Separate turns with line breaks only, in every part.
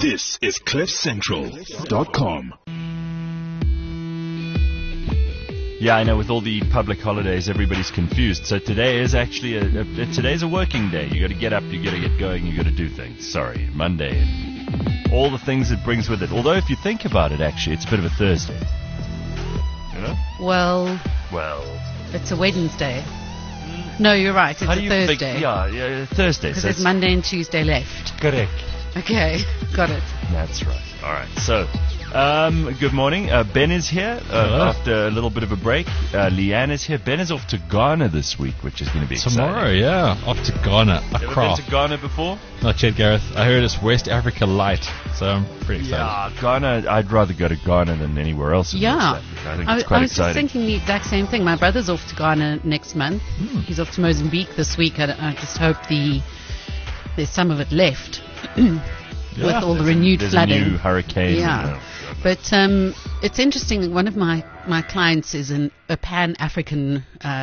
This is CliffCentral.com.
Yeah, I know. With all the public holidays, everybody's confused. So today is actually today's a working day. You got to get up, you got to get going, you got to do things. Sorry, Monday, and all the things it brings with it. Although, if you think about it, actually, it's a bit of a Thursday. You know?
Well, it's a Wednesday. No, you're right. It's a Thursday.
Yeah, Thursday.
Because there's Monday and Tuesday left.
Correct.
Okay, got it.
That's right. All right. So, good morning. Ben is here after a little bit of a break. Leanne is here. Ben is off to Ghana this week, which is going to be
tomorrow.
exciting.
Yeah, off to Ghana.
Ever been to Ghana before?
Not yet, Gareth. I heard it's West Africa light, so I'm pretty excited.
Yeah, Ghana. I'd rather go to Ghana than anywhere else in West Africa. I think it's quite
I was
exciting.
just thinking the exact same thing. My brother's off to Ghana next month. He's off to Mozambique this week. I just hope there's some of it left. With all the renewed flooding.
A new hurricane.
Yeah. But it's interesting. One of my clients is a Pan-African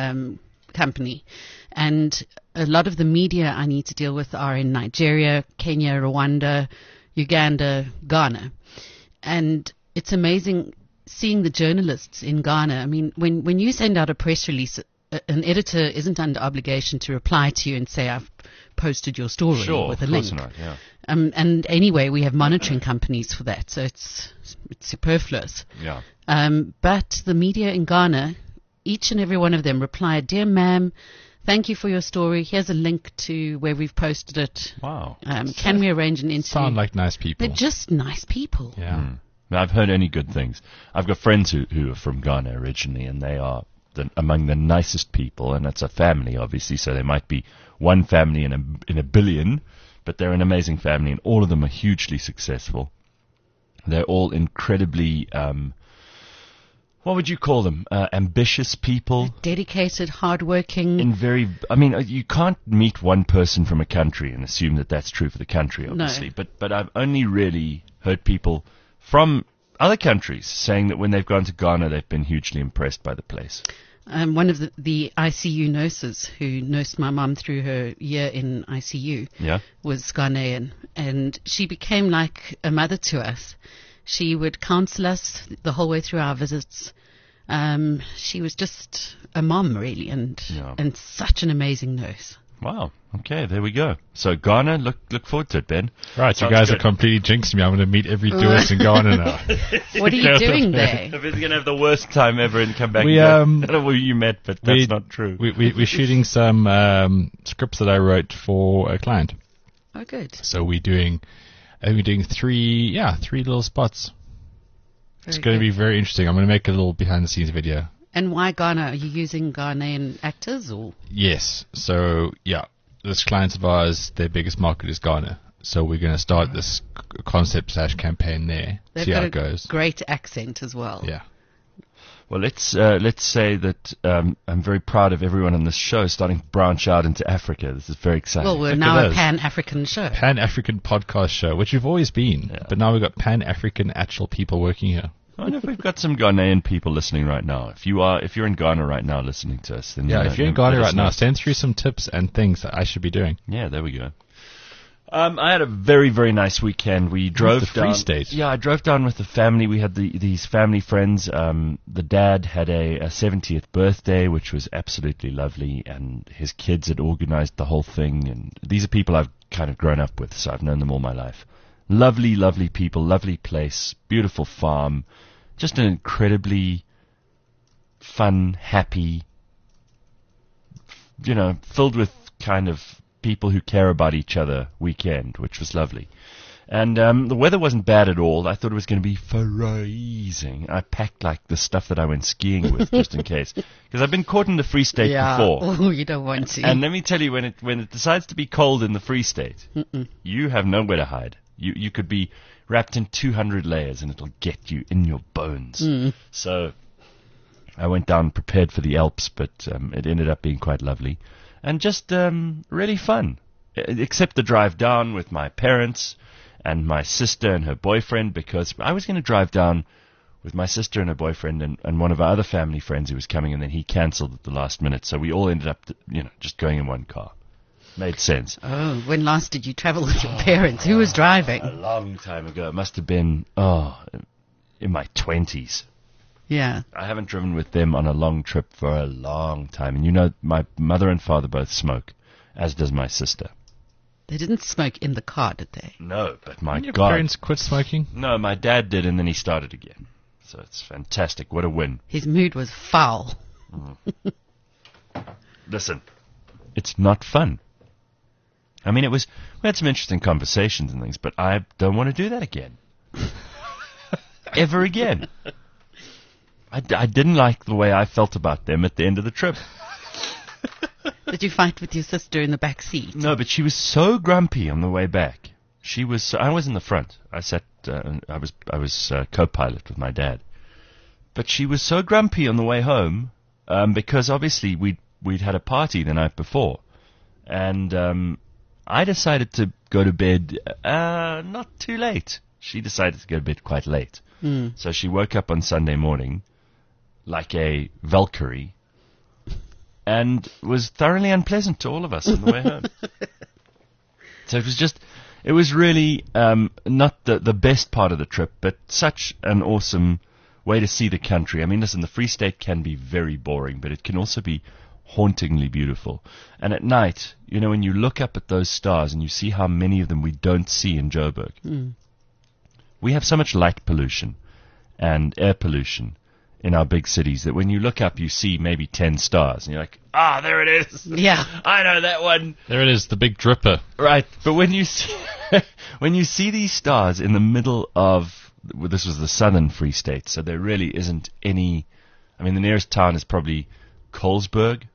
company. And a lot of the media I need to deal with are in Nigeria, Kenya, Rwanda, Uganda, Ghana. And it's amazing seeing the journalists in Ghana. I mean, when you send out a press release, an editor isn't under obligation to reply to you and say, I've posted your story with a link.
Sure, of course not, yeah.
And anyway, we have monitoring companies for that, so it's superfluous.
Yeah.
But the media in Ghana, each and every one of them replied, "Dear ma'am, thank you for your story. Here's a link to where we've posted it.
Wow.
Can we arrange an interview?"
Sound like nice people.
They're just nice people.
Yeah.
I've heard any good things. I've got friends who are from Ghana originally, and they are among the nicest people, and it's a family, obviously, so there might be one family in a billion, but they're an amazing family, and all of them are hugely successful. They're all incredibly, what would you call them? Ambitious people.
Dedicated, hardworking.
You can't meet one person from a country and assume that that's true for the country, obviously.
No.
But I've only really heard people from other countries saying that when they've gone to Ghana, they've been hugely impressed by the place.
One of the ICU nurses who nursed my mum through her year in ICU was Ghanaian, and she became like a mother to us. She would counsel us the whole way through our visits. She was just a mom, really, and such an amazing nurse.
Wow. Okay, there we go. So Ghana, look forward to it, Ben.
Right, you guys are completely jinxing me. I'm going to meet every tourist in Ghana now.
What are you doing there?
If it's going to have the worst time ever and come back. I don't know who you met, but that's not true.
We're shooting some scripts that I wrote for a client.
Oh, good.
So we're doing three little spots. It's going to be very interesting. I'm going to make a little behind-the-scenes video.
And why Ghana? Are you using Ghanaian actors or?
Yes. So, this client of ours, their biggest market is Ghana. So we're going to start this concept/campaign there.
They've
see
got
how it goes.
Great accent as well.
Yeah.
Well, let's say that I'm very proud of everyone on this show starting to branch out into Africa. This is very exciting.
Well, we're now a Pan-African show.
Pan-African podcast show, which we've always been. Yeah. But now we've got Pan-African actual people working here.
I wonder if we've got some Ghanaian people listening right now. If you're in Ghana right now listening to us, then
if you're in Ghana right now, send through some tips and things that I should be doing.
Yeah, there we go. I had a very, very nice weekend. We drove
down. Free State.
Yeah, I drove down with the family. We had these family friends. The dad had a 70th birthday, which was absolutely lovely, and his kids had organized the whole thing. And these are people I've kind of grown up with, so I've known them all my life. Lovely, lovely people, lovely place, beautiful farm, just an incredibly fun, happy, filled with kind of people who care about each other weekend, which was lovely. And the weather wasn't bad at all. I thought it was going to be freezing. I packed like the stuff that I went skiing with just in case, because I've been caught in the Free State before.
Oh, you don't want to.
And let me tell you, when it decides to be cold in the Free State, you have nowhere to hide. You could be wrapped in 200 layers and it'll get you in your bones. So I went down prepared for the Alps, but it ended up being quite lovely and just really fun, except the drive down with my parents and my sister and her boyfriend, because I was going to drive down with my sister and her boyfriend and one of our other family friends who was coming, and then he cancelled at the last minute, so we all ended up just going in one car. Made sense.
Oh, when last did you travel with your parents? Who was driving?
A long time ago. It must have been, in my 20s.
Yeah.
I haven't driven with them on a long trip for a long time. And you know, my mother and father both smoke, as does my sister.
They didn't smoke in the car, did they?
No, but my
Your
God.
parents quit smoking?
No, my dad did, and then he started again. So it's fantastic. What a win.
His mood was foul.
Listen, it's not fun. I mean, we had some interesting conversations and things, but I don't want to do that again. Ever again. I didn't like the way I felt about them at the end of the trip.
Did you fight with your sister in the back seat?
No, but she was so grumpy on the way back. I was in the front. I sat, I was co-pilot with my dad. But she was so grumpy on the way home, because obviously we'd had a party the night before. And, I decided to go to bed, not too late. She decided to go to bed quite late. So she woke up on Sunday morning like a Valkyrie and was thoroughly unpleasant to all of us on the way home. So it was really not the best part of the trip, but such an awesome way to see the country. I mean, listen, the Free State can be very boring, but it can also be hauntingly beautiful. And at night, you know, when you look up at those stars and you see how many of them we don't see in Joburg, we have so much light pollution and air pollution in our big cities that when you look up, you see maybe 10 stars, and you're like, there it is.
Yeah.
I know that one.
There it is, the Big Dripper.
Right. But when you see these stars in the middle of, this was the southern Free State, so there really isn't any, I mean, the nearest town is probably Colesberg,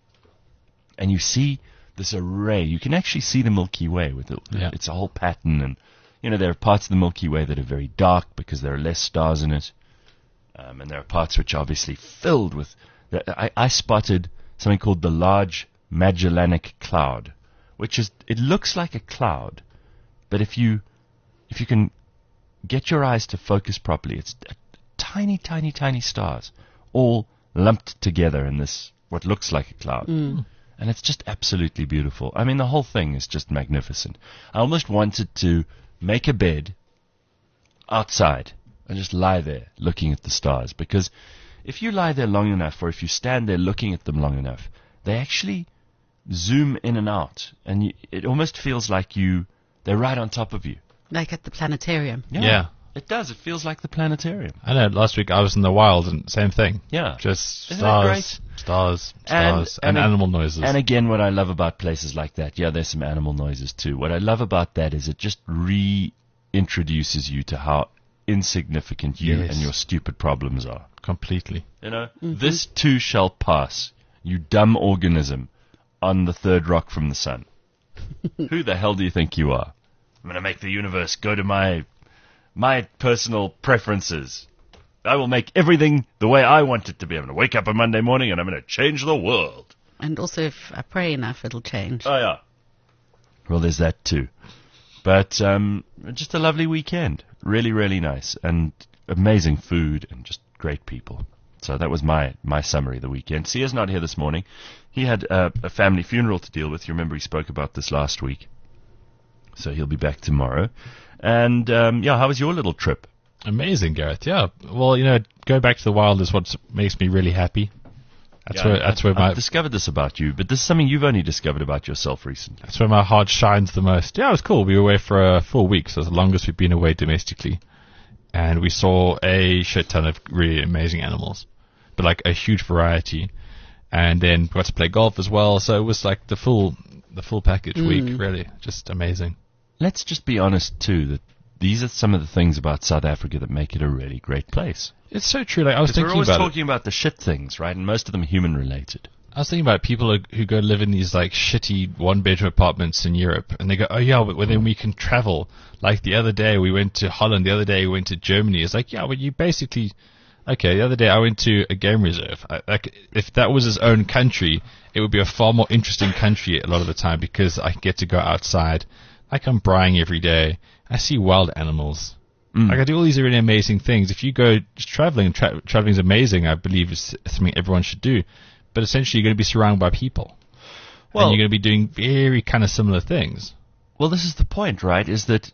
and you see this array. You can actually see the Milky Way with it.
Yeah.
It's a whole pattern, and you know there are parts of the Milky Way that are very dark because there are less stars in it, and there are parts which are obviously filled with. I spotted something called the Large Magellanic Cloud, which it looks like a cloud, but if you can get your eyes to focus properly, it's tiny, tiny, tiny stars all lumped together in this what looks like a cloud. And it's just absolutely beautiful. I mean, the whole thing is just magnificent. I almost wanted to make a bed outside and just lie there looking at the stars, because if you lie there long enough, or if you stand there looking at them long enough, they actually zoom in and out, and it almost feels like they're right on top of you.
Like at the planetarium.
Yeah.
It does. It feels like the planetarium.
I know, last week I was in the wild and same thing.
Yeah.
Just
Isn't that great?
stars,
And
animal noises.
And again, what I love about places like that, there's some animal noises too. What I love about that is it just reintroduces you to how insignificant you
Yes.
and your stupid problems are.
Completely.
You know, this too shall pass, you dumb organism on the third rock from the sun. Who the hell do you think you are? I'm going to make the universe go to my personal preferences. I will make everything the way I want it to be. I'm going to wake up on Monday morning and I'm going to change the world.
And also, if I pray enough, it'll change.
Oh, yeah. Well, there's that too. But just a lovely weekend. Really, really nice. And amazing food and just great people. So that was my summary of the weekend. Sia's not here this morning. He had a family funeral to deal with. You remember he spoke about this last week. So he'll be back tomorrow. And, how was your little trip?
Amazing, Gareth. Yeah. Well, going back to the wild is what makes me really happy. That's where
I've discovered this about you, but this is something you've only discovered about yourself recently.
That's where my heart shines the most. Yeah, it was cool. We were away for a full week, so it's the longest we've been away domestically. And we saw a shit ton of really amazing animals, but like a huge variety. And then got to play golf as well, so it was like the full package week, really. Just amazing.
Let's just be honest, too, that these are some of the things about South Africa that make it a really great place.
It's so true. Like I was thinking
we're always
about
talking about the shit things, right? And most of them are human-related.
I was thinking about people who go live in these like shitty one-bedroom apartments in Europe, and they go, oh yeah, but then we can travel. Like the other day we went to Holland, the other day we went to Germany. It's like, yeah, but you basically... Okay, the other day I went to a game reserve. If that was its own country, it would be a far more interesting country a lot of the time, because I get to go outside. I come braaiing every day. I see wild animals. Like I do all these really amazing things. If you go just traveling, traveling is amazing. I believe it's something everyone should do. But essentially, you're going to be surrounded by people.
Well-
and you're going to be doing very kind of similar things.
Well, this is the point, right? Is that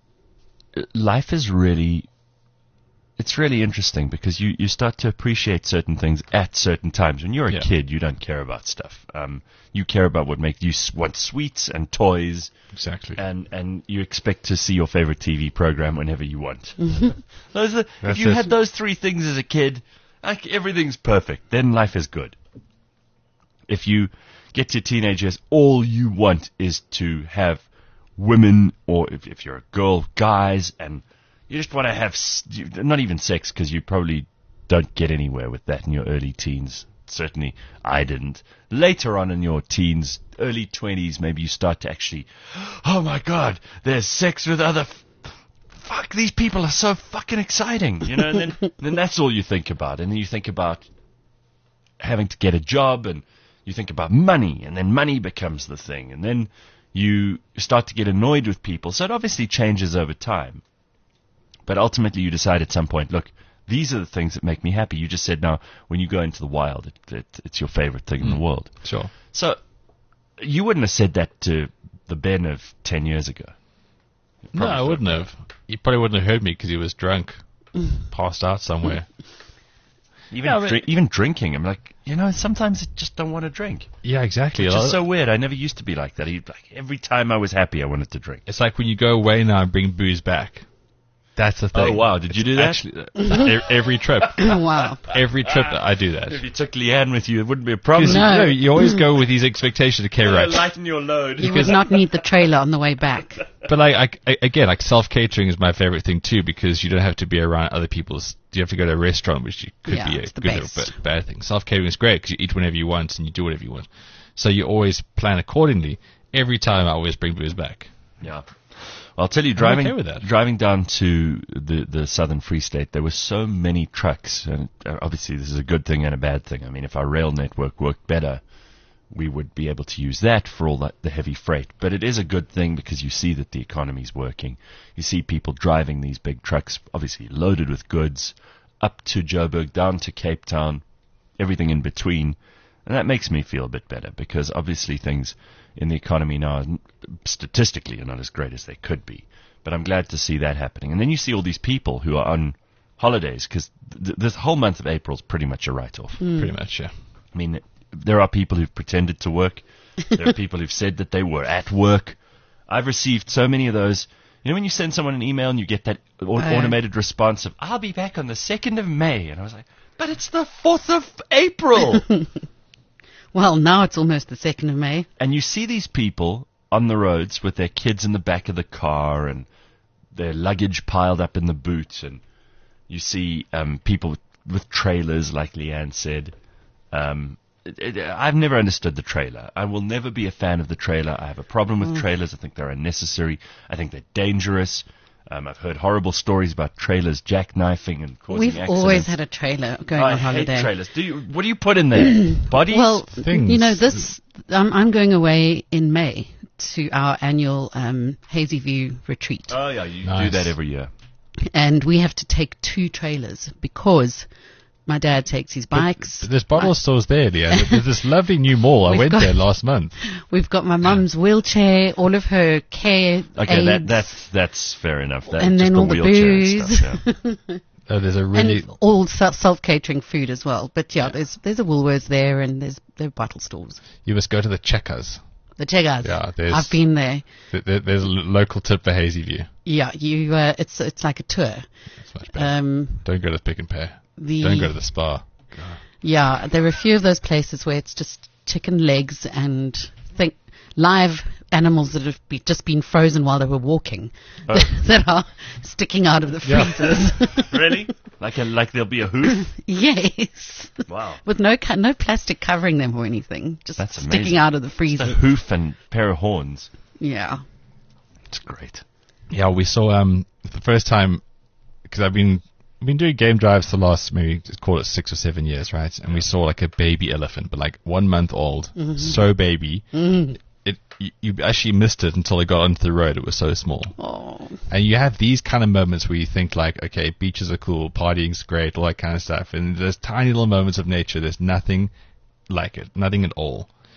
life is really, it's really interesting because you start to appreciate certain things at certain times. When you're a
Yeah.
kid, you don't care about stuff. You care about what makes you want sweets and toys,
Exactly.
and you expect to see your favorite TV program whenever you want. Those are, if
That's
you
it.
had those three things as a kid, like everything's perfect. Then life is good. If you get to teenagers, all you want is to have women, or if you're a girl, guys, and you just want to have, not even sex, because you probably don't get anywhere with that in your early teens. Certainly, I didn't. Later on in your teens, early 20s, maybe you start to actually, oh my God, there's sex with other, fuck, these people are so fucking exciting, you know, and then that's all you think about. And then you think about having to get a job, and you think about money, and then money becomes the thing, and then you start to get annoyed with people. So it obviously changes over time. But ultimately you decide at some point, look, these are the things that make me happy. You just said now, when you go into the wild, it's your favorite thing in the world.
Sure.
So you wouldn't have said that to the Ben of 10 years ago.
No, I wouldn't have. He probably wouldn't have heard me because he was drunk, passed out somewhere.
Even drinking, I'm like, you know, sometimes I just don't want to drink.
Yeah, exactly.
Which is so weird. I never used to be like that. Every time I was happy, I wanted to drink.
It's like when you go away now and bring booze back. That's the thing.
Oh, wow. Did you do that?
Actually, every trip.
Wow.
Every trip I do that.
If you took Leanne with you, it wouldn't be a problem.
No.
You always go with these expectations. Okay, right.
Lighten your load.
You would not need the trailer on the way back.
But again, self-catering is my favorite thing too, because you don't have to be around other people's. You have to go to a restaurant, which could
Yeah,
be a
it's the
good or
best.
bad thing. Self-catering is great because you eat whenever you want and you do whatever you want. So you always plan accordingly. Every time I always bring booze back.
Yeah. I'll tell you,
I'm okay with that.
driving down to the Southern Free State, there were so many trucks, and obviously this is a good thing and a bad thing. I mean, if our rail network worked better, we would be able to use that for all the heavy freight. But it is a good thing because you see that the economy's working. You see people driving these big trucks, obviously loaded with goods, up to Joburg, down to Cape Town, everything in between. And that makes me feel a bit better because obviously things in the economy now statistically are not as great as they could be. But I'm glad to see that happening. And then you see all these people who are on holidays because this whole month of April is pretty much a write-off.
Pretty much, yeah.
I mean, there are people who've pretended to work. There are people who've said that they were at work. I've received so many of those. You know when you send someone an email and you get that automated response of, I'll be back on the 2nd of May. And I was like, but it's the 4th of April.
Well, now it's almost the 2nd of May.
And you see these people on the roads with their kids in the back of the car and their luggage piled up in the boot. And you see people with trailers, like Leanne said. I've never understood the trailer. I will never be a fan of the trailer. I have a problem with trailers. I think they're unnecessary. I think they're dangerous. I've heard horrible stories about trailers jackknifing and causing
We've
accidents.
always had a trailer going
I
on holiday.
hate trailers. What do you put in there? Bodies?
Well,
Things.
you know, I'm going away in May to our annual Hazy View retreat.
Oh, yeah, you do
Nice.
that every year.
And we have to take 2 trailers because my dad takes his bikes.
But there's bottle stores there, Leanne. There's this lovely new mall. I
We've
went
got-
there last month.
We've got my mum's wheelchair, all of her care
Okay,
aids,
that's fair enough. That,
and
just
then
the
all the
wheelchair and
booze.
stuff, yeah.
Oh, there's a really...
and all self-catering food as well. But yeah, there's a Woolworths there, and there are bottle stores.
You must go to the Checkers.
The Checkers.
Yeah, there's-
I've been there.
There's a local tip for Hazy View.
Yeah, you. It's like a tour.
It's much better. Don't go to the Pick and Pay. Don't go to the spa.
Yeah, there are a few of those places where it's just chicken legs and live animals that have just been frozen while they were walking that are sticking out of the freezers.
Really? Like there'll be a hoof?
Yes.
Wow.
With no plastic covering them or anything. Just
That's
sticking
amazing.
out of the
Just a
freezer.
hoof and pair of horns.
Yeah.
It's great.
Yeah, we saw the first time, because I've been doing game drives the last, maybe just call it 6 or 7 years, right? And we saw like a baby elephant, but like 1 month old, so baby. You actually missed it until it got onto the road. It was so small.
Oh.
And you have these kind of moments where you think like, okay, beaches are cool, partying's great, all that kind of stuff. And there's tiny little moments of nature. There's nothing like it, nothing at all.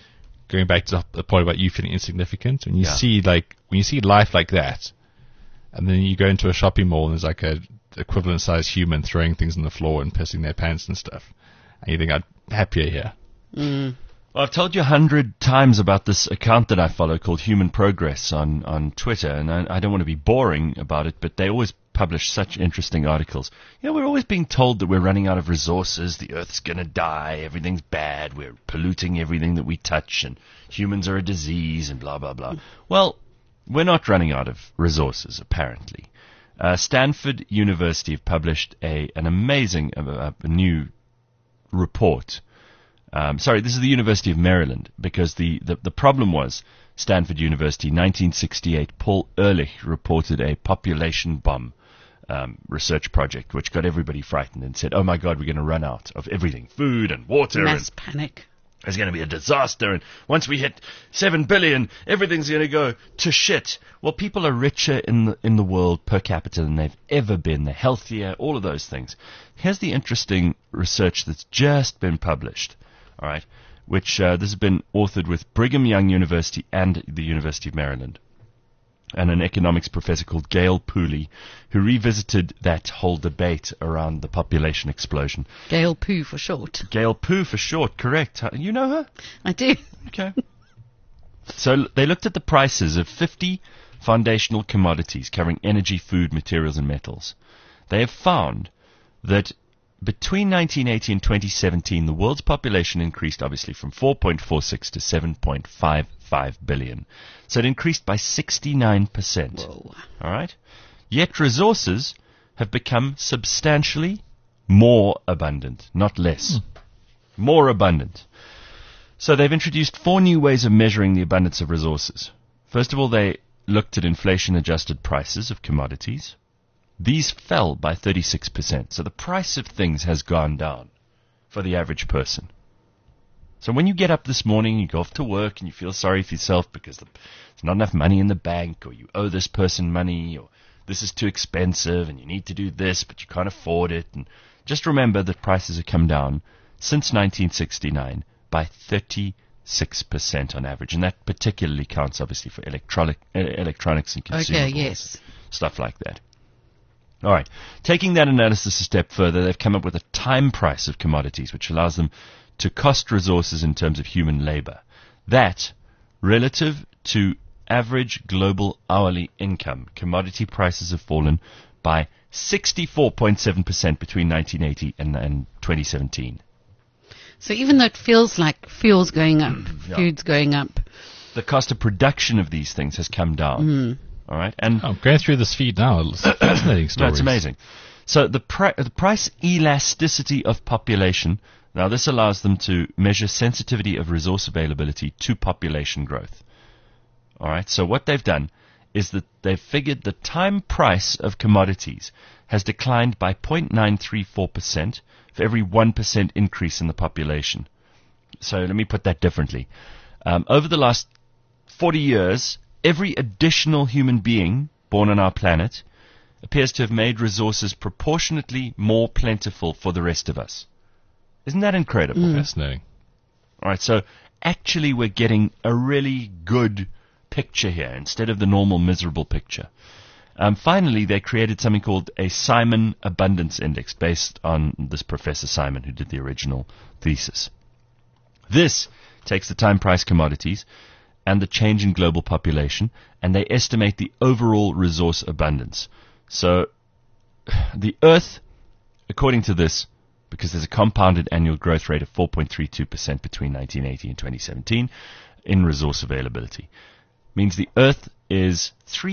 going back to the point about you feeling insignificant, when you
Yeah.
see life like that, and then you go into a shopping mall and there's like a equivalent sized human throwing things on the floor and pissing their pants and stuff, and you think, I'm happier here.
Well, I've told you 100 times about this account that I follow called Human Progress on Twitter, and I don't want to be boring about it, but they always publish such interesting articles. You know, we're always being told that we're running out of resources, the Earth's going to die, everything's bad, we're polluting everything that we touch, and humans are a disease, and blah, blah, blah. Well, we're not running out of resources, apparently. Stanford University have published an amazing new report. Sorry, this is the University of Maryland, because the problem was Stanford University, 1968, Paul Ehrlich reported a population bomb research project, which got everybody frightened and said, oh my God, we're going to run out of everything, food and water.
Mass panic.
There's going to be a disaster, and once we hit 7 billion, everything's going to go to shit. Well, people are richer in the world per capita than they've ever been. They're healthier, all of those things. Here's the interesting research that's just been published, all right, which this has been authored with Brigham Young University and the University of Maryland, and an economics professor called Gail Pooley, who revisited that whole debate around the population explosion.
Gail Poo for short.
Gail Poo for short, correct. You know her?
I do.
Okay. So they looked at the prices of 50 foundational commodities covering energy, food, materials, and metals. They have found that between 1980 and 2017, the world's population increased obviously from 4.46 to 7.55 billion. So it increased by 69%.
Whoa.
All right? Yet resources have become substantially more abundant, not less. More abundant. So they've introduced 4 new ways of measuring the abundance of resources. First of all, they looked at inflation-adjusted prices of commodities. These fell by 36%. So the price of things has gone down for the average person. So when you get up this morning, you go off to work and you feel sorry for yourself because there's not enough money in the bank, or you owe this person money, or this is too expensive and you need to do this but you can't afford it. And just remember that prices have come down since 1969 by 36% on average. And that particularly counts obviously for electronics and consumables.
Okay, yes.
Stuff like that. All right. Taking that analysis a step further, they've come up with a time price of commodities, which allows them to cost resources in terms of human labor. That, relative to average global hourly income, commodity prices have fallen by 64.7% between 1980 and 2017.
So even though it feels like fuel's going up,
Yeah.
food's going up.
The cost of production of these things has come down. All right. And
I'm going through this feed now. It's fascinating stories.
no, it's amazing. So the price elasticity of population, now this allows them to measure sensitivity of resource availability to population growth. All right, so what they've done is that they've figured the time price of commodities has declined by 0.934% for every 1% increase in the population. So let me put that differently. Over the last 40 years, every additional human being born on our planet appears to have made resources proportionately more plentiful for the rest of us. Isn't that incredible?
Fascinating.
All right, so actually we're getting a really good picture here instead of the normal miserable picture. Finally, they created something called a Simon Abundance Index based on this Professor Simon who did the original thesis. This takes the time price commodities and the change in global population, and they estimate the overall resource abundance. So the Earth, according to this, because there's a compounded annual growth rate of 4.32% between 1980 and 2017 in resource availability, means the Earth is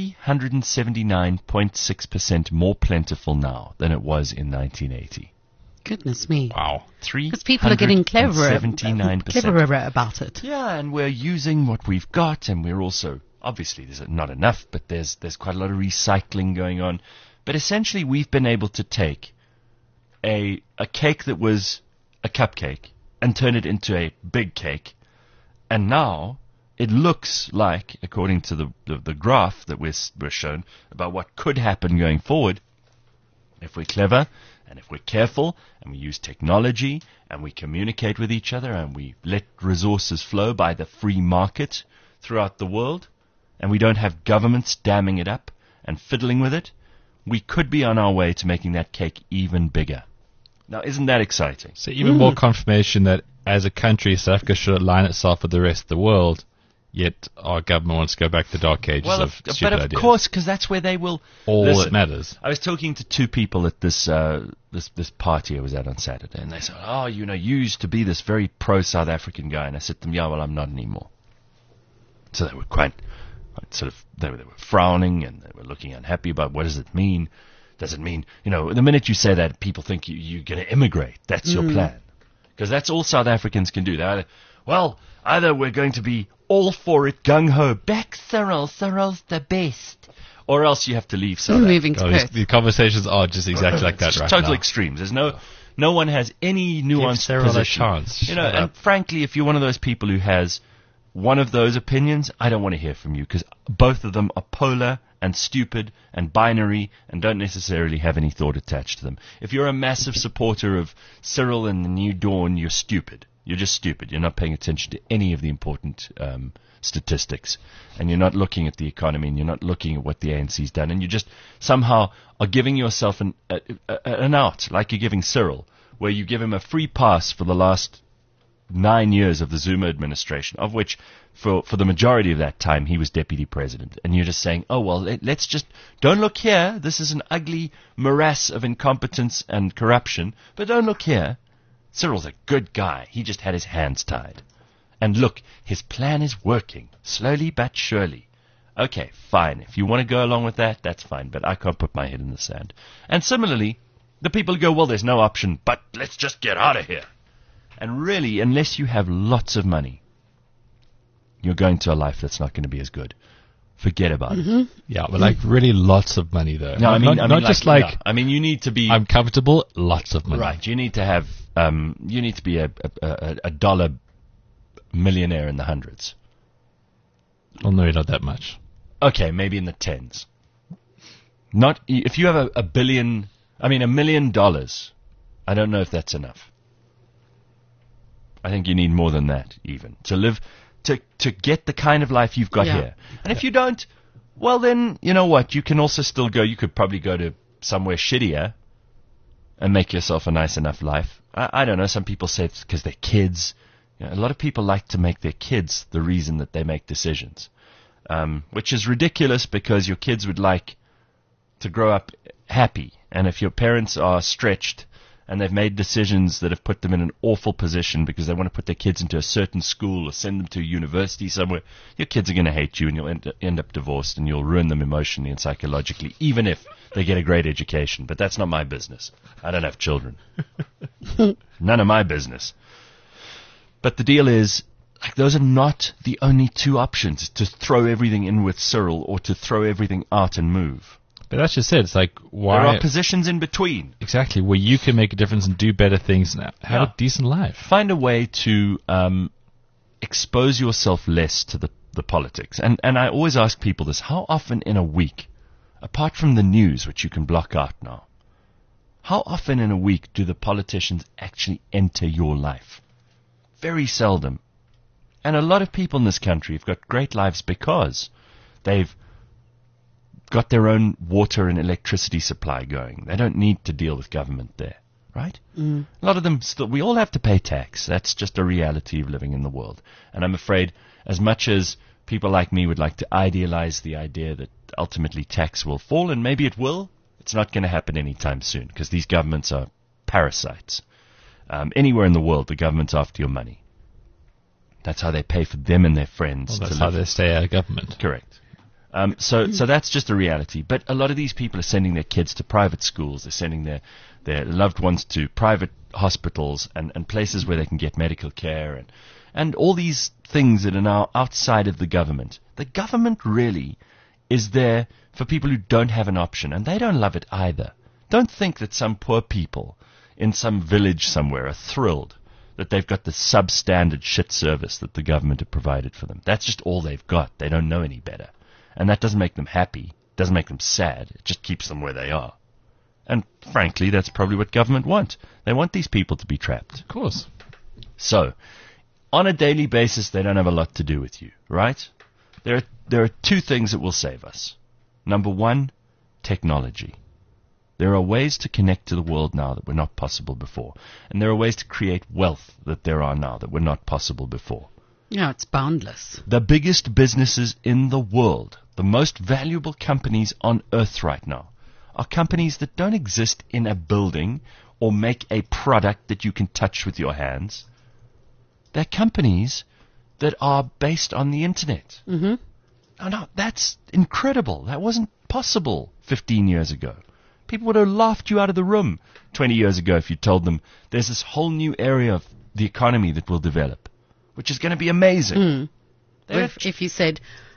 379.6% more plentiful now than it was in 1980.
Goodness me.
Wow.
Because people are getting cleverer
79%.
about it.
Yeah, and we're using what we've got, and we're also, obviously there's not enough, but there's quite a lot of recycling going on. But essentially we've been able to take a cake that was a cupcake and turn it into a big cake, and now it looks like, according to the graph that we're shown about what could happen going forward, if we're clever And if we're careful and we use technology and we communicate with each other and we let resources flow by the free market throughout the world, and we don't have governments damming it up and fiddling with it, we could be on our way to making that cake even bigger. Now, isn't that exciting?
So even more confirmation that as a country, South Africa should align itself with the rest of the world, yet our government wants to go back to the dark ages of stupid
but of
ideas.
course, because that's where they will...
All
Listen,
that matters.
I was talking to two people at this party I was at on Saturday, and they said, "Oh, you used to be this very pro-South African guy." And I said to them, "Yeah, well, I'm not anymore." So they were quite sort of, they were frowning, and they were looking unhappy about what does it mean. Does it mean, the minute you say that, people think you're going to immigrate. That's your plan. Because that's all South Africans can do. They're either we're going to be all for it, gung-ho, back Cyril, Cyril's the best, or else you have to leave South Africa.
Moving to Perth.
The conversations are just exactly like that
It's
right
total
now.
extremes. There's no one has any nuanced
Cyril a
position.
chance. Shut
And
up.
frankly, if you're one of those people who has one of those opinions, I don't want to hear from you, because both of them are polar and stupid and binary and don't necessarily have any thought attached to them. If you're a massive supporter of Cyril and the New Dawn, you're stupid. You're just stupid. You're not paying attention to any of the important statistics, and you're not looking at the economy, and you're not looking at what the ANC's done, and you just somehow are giving yourself an out, like you're giving Cyril, where you give him a free pass for the last 9 years of the Zuma administration, of which for the majority of that time he was deputy president. And you're just saying, oh, well, let's just, don't look here. This is an ugly morass of incompetence and corruption, but don't look here. Cyril's a good guy. He just had his hands tied. And look, his plan is working, slowly but surely. Okay, fine. If you want to go along with that, that's fine, but I can't put my head in the sand. And similarly, the people who go, well, there's no option, but let's just get out of here. And really, unless you have lots of money, you're going to a life that's not going to be as good. Forget about it.
Yeah, but like really lots of money though.
No,
not just like
yeah. I mean, you need to be
I'm comfortable. Lots of money.
right. You need to have. You need to be a dollar millionaire in the hundreds.
Well, no, not that much.
Okay, maybe in the tens. Not if you have $1 billion. I mean, $1 million. I don't know if that's enough. I think you need more than that, even to live, to get the kind of life you've got here. And if you don't, well, then you know what? You can also still go. You could probably go to somewhere shittier and make yourself a nice enough life. I don't know. Some people say it's because they're kids. A lot of people like to make their kids the reason that they make decisions, which is ridiculous because your kids would like to grow up happy. And if your parents are stretched and they've made decisions that have put them in an awful position because they want to put their kids into a certain school or send them to a university somewhere, your kids are going to hate you and you'll end up divorced and you'll ruin them emotionally and psychologically, even if they get a great education. But that's not my business. I don't have children. None of my business. But the deal is, like, those are not the only two options, to throw everything in with Cyril or to throw everything out and move.
But that's just it. It's like, why?
There are positions in between.
Exactly, where you can make a difference and do better things and have a decent life.
Find a way to expose yourself less to the politics. And I always ask people this, how often in a week, apart from the news, which you can block out now, how often in a week do the politicians actually enter your life? Very seldom. And a lot of people in this country have got great lives because they've got their own water and electricity supply going. They don't need to deal with government there, right? A lot of them still, we all have to pay tax. That's just a reality of living in the world. And I'm afraid, as much as people like me would like to idealize the idea that ultimately tax will fall, and maybe it will, it's not going to happen anytime soon because these governments are parasites. Anywhere in the world, the government's after your money. That's how they pay for them and their friends.
Well, that's how they stay out of government.
Correct. So that's just a reality. But a lot of these people are sending their kids to private schools. They're sending their loved ones to private hospitals and places where they can get medical care and all these things that are now outside of the government. The government really is there for people who don't have an option, and they don't love it either. Don't think that some poor people in some village somewhere are thrilled that they've got the substandard shit service that the government have provided for them. That's just all they've got. They don't know any better. And that doesn't make them happy. It doesn't make them sad. It just keeps them where they are. And frankly, that's probably what government want. They want these people to be trapped.
Of course.
So, on a daily basis, they don't have a lot to do with you, right? There are two things that will save us. Number one, technology. There are ways to connect to the world now that were not possible before. And there are ways to create wealth that there are now that were not possible before.
Yeah, it's boundless.
The biggest businesses in the world, the most valuable companies on earth right now, are companies that don't exist in a building or make a product that you can touch with your hands. They're companies that are based on the internet.
Mm-hmm.
No, that's incredible. That wasn't possible 15 years ago. People would have laughed you out of the room 20 years ago if you told them there's this whole new area of the economy that will develop, which is going to be amazing.
Or if you said,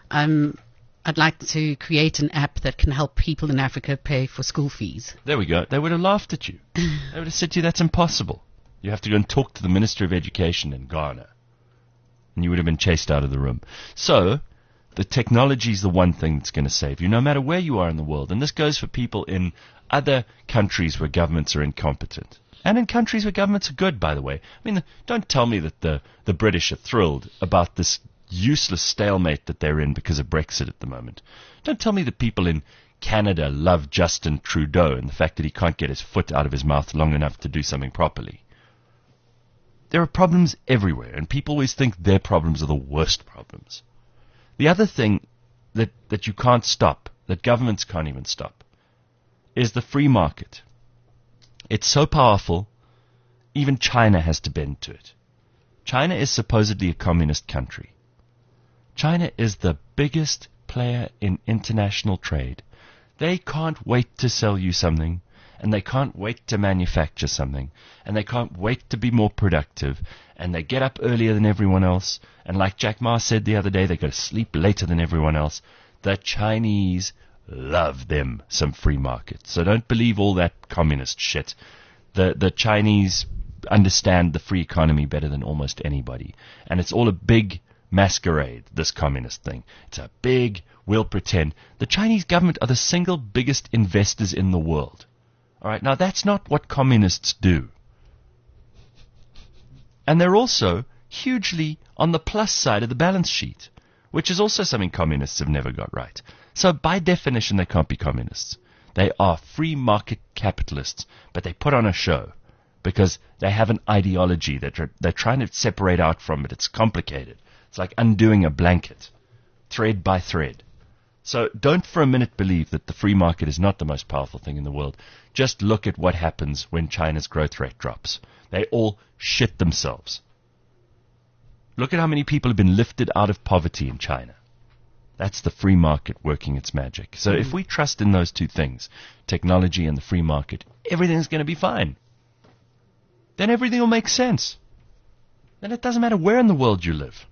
I'd like to create an app that can help people in Africa pay for school fees.
There we go. They would have laughed at you. They would have said to you, that's impossible. You have to go and talk to the Minister of Education in Ghana. And you would have been chased out of the room. So, the technology is the one thing that's going to save you, no matter where you are in the world. And this goes for people in other countries where governments are incompetent. And in countries where governments are good, by the way. I mean, don't tell me that the British are thrilled about this useless stalemate that they're in because of Brexit at the moment. Don't tell me that people in Canada love Justin Trudeau and the fact that he can't get his foot out of his mouth long enough to do something properly. There are problems everywhere, and people always think their problems are the worst problems. The other thing that you can't stop, that governments can't even stop, is the free market. It's so powerful, even China has to bend to it. China is supposedly a communist country. China is the biggest player in international trade. They can't wait to sell you something, and they can't wait to manufacture something, and they can't wait to be more productive, and they get up earlier than everyone else, and like Jack Ma said the other day, they go to sleep later than everyone else. The Chinese love them some free market. So don't believe all that communist shit. The Chinese understand the free economy better than almost anybody. And it's all a big masquerade, this communist thing. It's a big, we'll pretend. The Chinese government are the single biggest investors in the world. All right, now that's not what communists do. And they're also hugely on the plus side of the balance sheet, which is also something communists have never got right. So by definition, they can't be communists. They are free market capitalists, but they put on a show because they have an ideology that they're trying to separate out from it. It's complicated. It's like undoing a blanket, thread by thread. So don't for a minute believe that the free market is not the most powerful thing in the world. Just look at what happens when China's growth rate drops. They all shit themselves. Look at how many people have been lifted out of poverty in China. That's the free market working its magic. So if we trust in those two things, technology and the free market, everything's going to be fine. Then everything will make sense. Then it doesn't matter where in the world you live.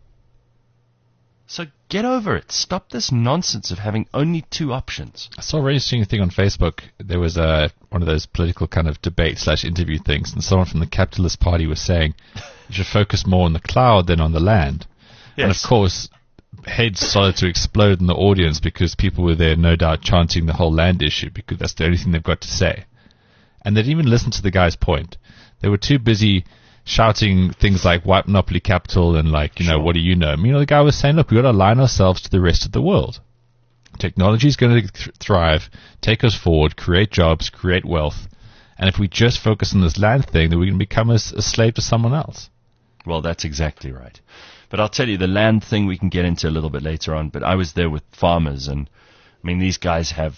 So get over it. Stop this nonsense of having only two options.
I saw a very interesting thing on Facebook. There was one of those political kind of debate/interview things, and someone from the Capitalist Party was saying you should focus more on the cloud than on the land.
Yes.
And of course, heads started to explode in the audience because people were there, no doubt, chanting the whole land issue because that's the only thing they've got to say. And they didn't even listen to the guy's point. They were too busy shouting things like white monopoly capital and like, you know, what do you know? The guy was saying, look, we've got to align ourselves to the rest of the world. Technology is going to thrive, take us forward, create jobs, create wealth. And if we just focus on this land thing, then we can become a slave to someone else.
Well, that's exactly right. But I'll tell you, the land thing we can get into a little bit later on. But I was there with farmers, and I mean, these guys have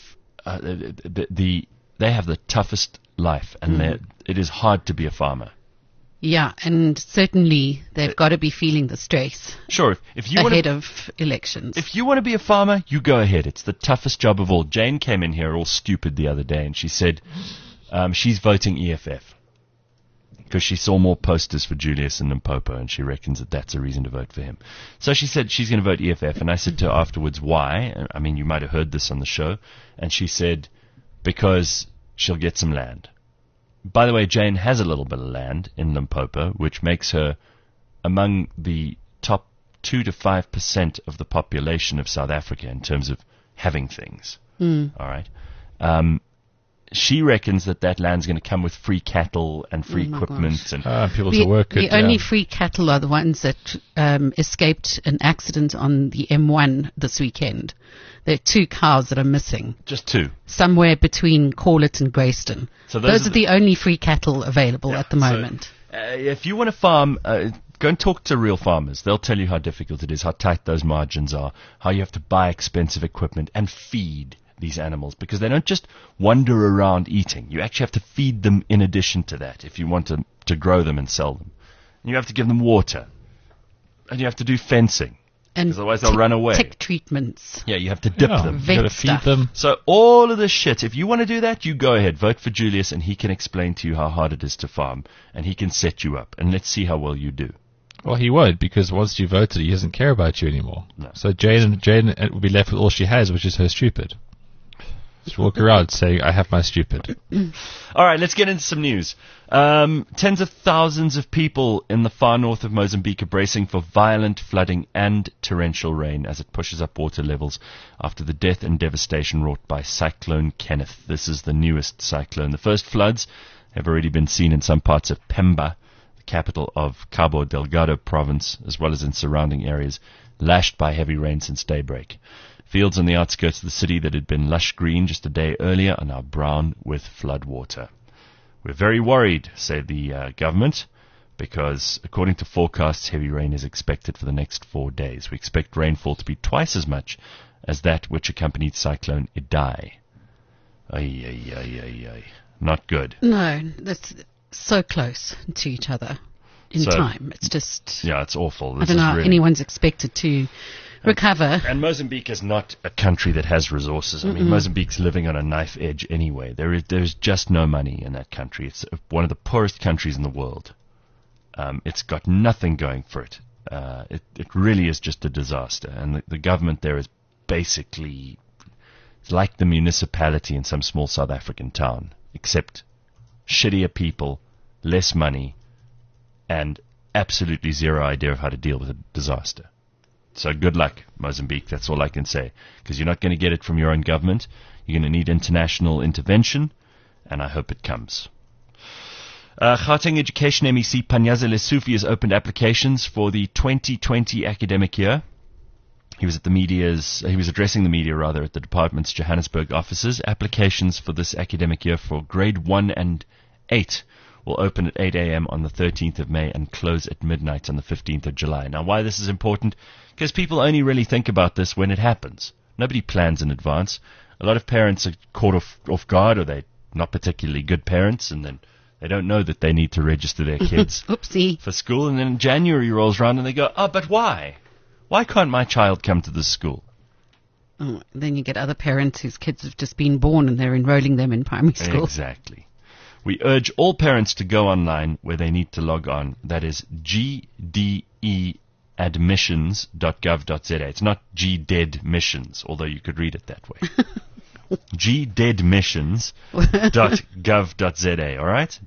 they have the toughest life, and it is hard to be a farmer.
Yeah, and certainly they've got to be feeling the stress.
Sure, if you
ahead of elections.
If you want to be a farmer, you go ahead. It's the toughest job of all. Jane came in here all stupid the other day, and she said she's voting EFF because she saw more posters for Julius in Limpopo, and she reckons that that's a reason to vote for him. So she said she's going to vote EFF, and I said to her afterwards, why? I mean, you might have heard this on the show. And she said, because she'll get some land. By the way, Jane has a little bit of land in Limpopo, which makes her among the top 2 to 5% of the population of South Africa in terms of having things. All right. she reckons that land's going to come with free cattle and free equipment and
People to work it.
The only free cattle are the ones that escaped an accident on the M1 this weekend. There are 2 cows that are missing.
just 2.
Somewhere between Corlett and Greyston.
So
those are the only free cattle available at the
so,
moment.
If you want to farm, go and talk to real farmers. They'll tell you how difficult it is, how tight those margins are, how you have to buy expensive equipment and feed these animals, because they don't just wander around eating. You actually have to feed them in addition to that if you want to grow them and sell them. And you have to give them water. And you have to do fencing.
And
'Cause otherwise they'll run away.
Tick treatments.
Yeah, you have to dip them.
You got to
Vet
feed
stuff.
them.
So all of this shit, if you want to do that, you go ahead. Vote for Julius and he can explain to you how hard it is to farm. And he can set you up. And let's see how well you do.
Well, he would, because once you voted, he doesn't care about you anymore.
No.
So Jane will be left with all she has, which is her stupid. Just walk around saying, I have my stupid.
All right, let's get into some news. Tens of thousands of people in the far north of Mozambique are bracing for violent flooding and torrential rain as it pushes up water levels after the death and devastation wrought by Cyclone Kenneth. This is the newest cyclone. The first floods have already been seen in some parts of Pemba, the capital of Cabo Delgado province, as well as in surrounding areas, lashed by heavy rain since daybreak. Fields on the outskirts of the city that had been lush green just a day earlier are now brown with flood water. We're very worried, said the government, because according to forecasts, heavy rain is expected for the next 4 days. We expect rainfall to be twice as much as that which accompanied Cyclone Idai. Not good.
No, that's so close to each other in time. It's just...
Yeah, it's awful.
I don't know how anyone's expected to recover.
And Mozambique is not a country that has resources. I mean, Mozambique's living on a knife edge anyway. There's just no money in that country. It's one of the poorest countries in the world. It's got nothing going for it. It really is just a disaster. And the government there is basically it's like the municipality in some small South African town, except shittier people, less money, and absolutely zero idea of how to deal with a disaster. So good luck, Mozambique. That's all I can say. Because you're not going to get it from your own government. You're going to need international intervention, and I hope it comes. Gauteng Education MEC Panyaza Lesufi has opened applications for the 2020 academic year. He was addressing the media at the department's Johannesburg offices. Applications for this academic year for grade 1 and 8 will open at 8 a.m. on the 13th of May and close at midnight on the 15th of July. Now, why this is important? Because people only really think about this when it happens. Nobody plans in advance. A lot of parents are caught off guard, or they're not particularly good parents, and then they don't know that they need to register their kids
Oopsie.
for school. And then January rolls around and they go, oh, but why? Why can't my child come to this school?
Oh, then you get other parents whose kids have just been born and they're enrolling them in primary school.
Exactly. We urge all parents to go online where they need to log on. That is gdeadmissions.gov.za. It's not gdeadmissions, although you could read it that way. gdeadmissions.gov.za, all right?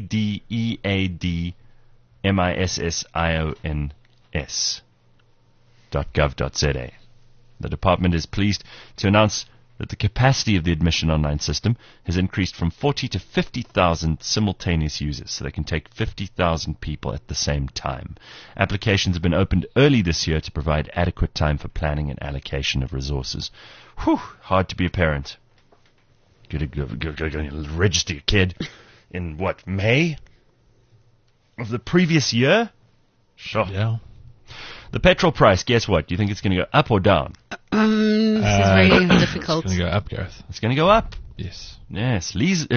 gdeadmissions.gov.za. The department is pleased to announce that the capacity of the admission online system has increased from 40 to 50,000 simultaneous users, so they can take 50,000 people at the same time. Applications have been opened early this year to provide adequate time for planning and allocation of resources. Whew, hard to be a parent. Go register your kid in, May of the previous year? Sure.
Yeah.
The petrol price, guess what? Do you think it's going to go up or down?
This is very difficult.
It's going to go up, Gareth.
It's going to go up.
Yes.
Yes.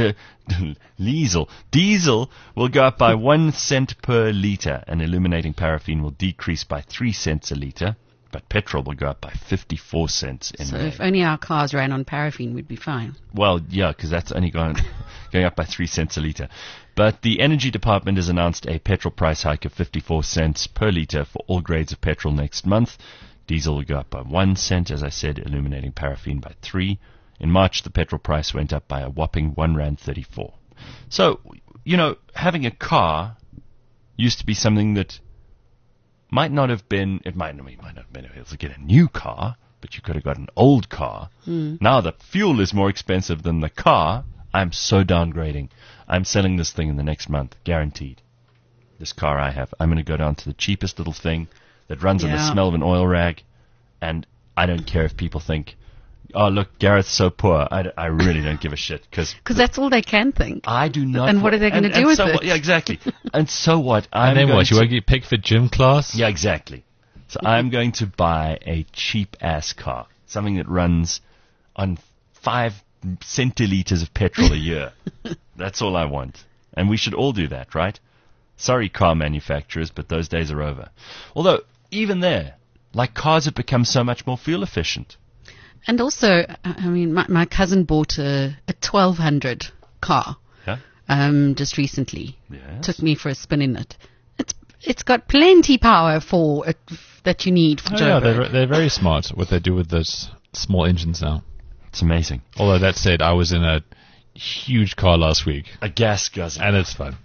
Diesel will go up by 1 cent per litre, and illuminating paraffin will decrease by 3 cents a litre, but petrol will go up by 54 cents in
So
May.
if only our cars ran on paraffin, we'd be fine.
Well, yeah, because that's only going up by 3 cents a litre. But the Energy Department has announced a petrol price hike of 54 cents per litre for all grades of petrol next month. Diesel will go up by 1 cent, as I said, illuminating paraffin by 3. In March, the petrol price went up by a whopping R1.34. So, having a car used to be something that might not have been, you might not have been able to get a new car, but you could have got an old car. Now the fuel is more expensive than the car. I'm so downgrading. I'm selling this thing in the next month, guaranteed. This car I have. I'm going to go down to the cheapest little thing that runs on the
Yeah.
smell of an oil rag, and I don't care if people think, oh, look, Gareth's so poor. I really don't give a shit, because
that's all they can think.
I do not.
And what are they gonna do with
so
it?
What, yeah, exactly. And so what?
And then what? You
to-
won't get picked for gym class?
Yeah, exactly. So I'm going to buy a cheap-ass car, something that runs on 5 centiliters of petrol a year. That's all I want. And we should all do that, right? Sorry, car manufacturers, but those days are over. Although, even there, like, cars have become so much more fuel efficient.
And also, I mean, my cousin bought a 1200 car
Yeah?
just recently.
Yes.
Took me for a spin in it. It's got plenty power for it, that you need for
Oh, yeah,
Joburg.
they're very smart what they do with those small engines now.
It's amazing.
Although that said, I was in a huge car last week,
A gas guzzler.
and it's fun.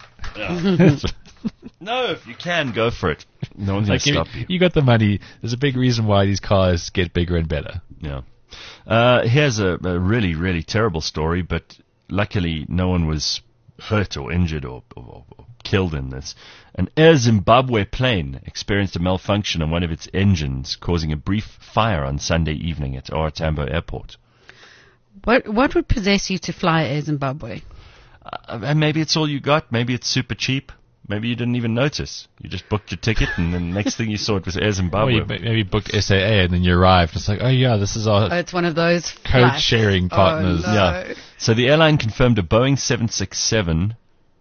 No, if you can, go for it. No one's going
Like,
to stop you.
you got the money. There's a big reason why these cars get bigger and better.
Yeah. Here's a really, really terrible story, but luckily no one was hurt or injured or killed in this. An Air Zimbabwe plane experienced a malfunction on one of its engines, causing a brief fire on Sunday evening at OR Tambo Airport.
What would possess you to fly Air Zimbabwe?
And maybe it's all you got. Maybe it's super cheap. Maybe you didn't even notice. You just booked your ticket, and then the next thing you saw, it was Air
Or
Zimbabwe.
you maybe booked SAA and then you arrived. And it's like, oh yeah, this is our
Oh, it's one of those
code sharing partners.
Oh, no.
Yeah. So the airline confirmed a Boeing 767